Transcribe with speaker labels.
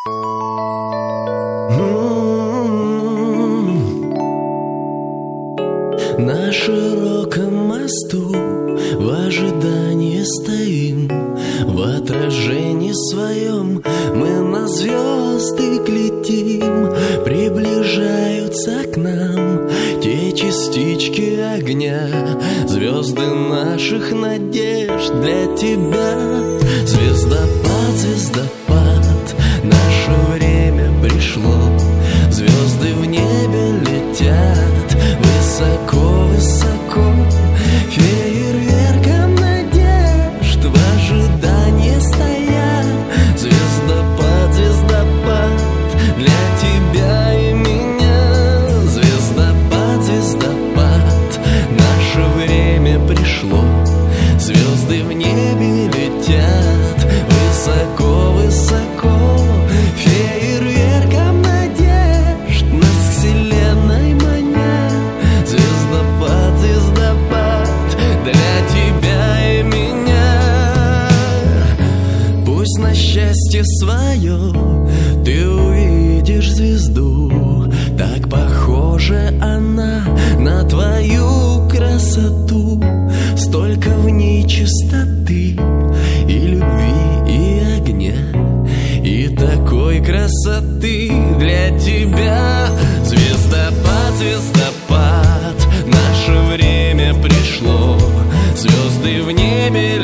Speaker 1: На широком мосту в ожидании стоим. В отражении своем мы на звезды глядим. Приближаются к нам те частички огня, звезды наших надежд для тебя. Звездопад, звездопад, наше время пришло. Звезды в небе летят высоко, высоко. Фейерверком надежд в ожидании стоят. Звездопад, звездопад, для тебя и меня. Звездопад, звездопад, наше время пришло. Звезды в небе летят высоко, высоко. Фейерверком надежд нас к вселенной манят. Звездопад, звездопад, для тебя и меня. Пусть на счастье свое ты увидишь звезду, так похожа она на твою красоту. Столько в ней чистоты и любви, и огня, и такой красоты для тебя. Звездопад, звездопад, наше время пришло. Звезды в небе